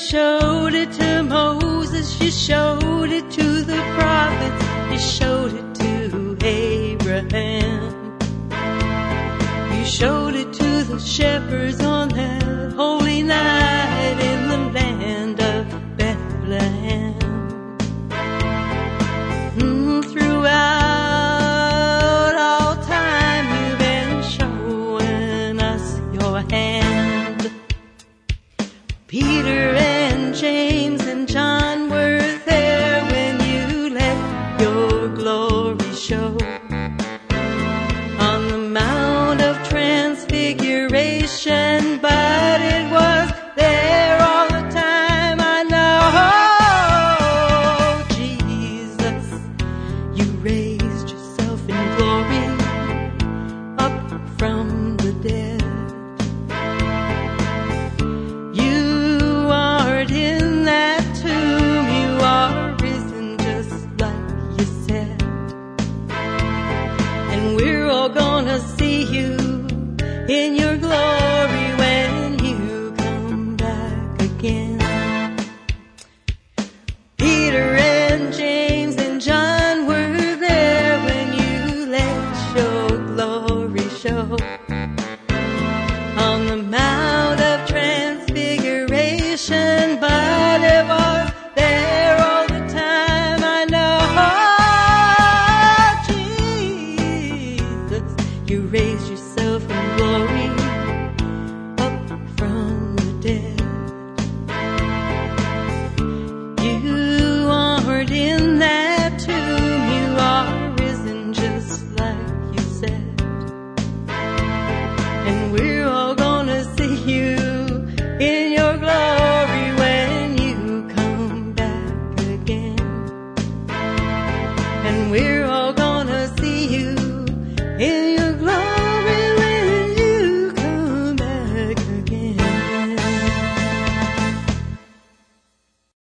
showed it to Moses, you showed it to the prophets, you showed it to Abraham. You showed it to the shepherds on that holy night in the land of Bethlehem. Throughout all time you've been showing us your hand. Peter and James and John were there when you let your glory show. On the Mount of Transfiguration, but